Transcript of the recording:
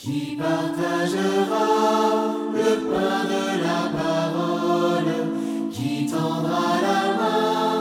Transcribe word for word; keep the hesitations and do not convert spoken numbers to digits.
Qui partagera le pain de la parole, qui tendra la main